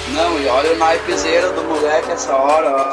Não, e olha o naipezeiro do moleque essa hora, ó.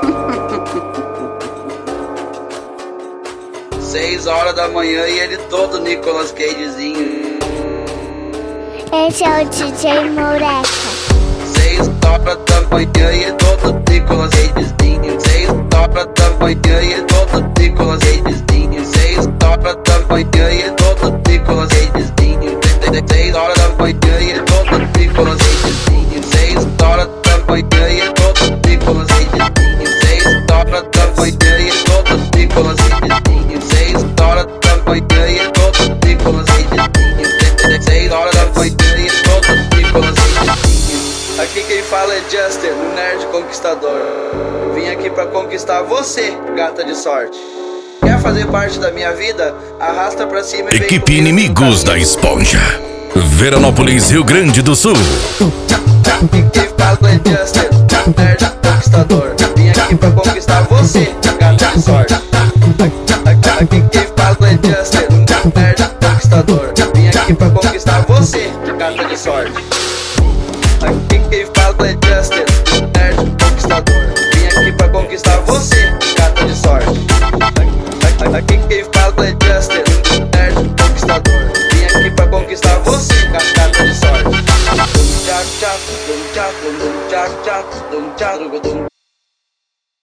6 horas da manhã e ele todo Nicolas Cagezinho. Esse é o DJ Moreca. 6 horas da manhã e todo Nicolas Cagezinho. 6 horas da manhã e todo Nicolas Cagezinho. 6 horas da manhã e todo Nicolas Cagezinho. 6 horas da manhã e todo Nicolas Cagezinho. 6 horas da manhã e todo Nicolas Cagezinho. 6 horas da manhã e todo Nicolas Cagezinho. 6 horas da manhã e todo Nicolas Cagezinho. 6 horas da manhã e todo Nicolas Cagezinho. Aqui quem fala é Juster, o nerd conquistador. Vim aqui pra conquistar você, gata de sorte. Quer fazer parte da minha vida? Arrasta pra cima e vem Equipe comigo. Inimigos da Esponja, Veranópolis, Rio Grande do Sul. Aqui quem fala é Juster, o nerd conquistador. Vim aqui pra conquistar você, gata de sorte. Aqui quem fala é Juster, o nerd conquistador. Vim aqui pra conquistar você, gata de sorte. Aqui quem fala é Juster,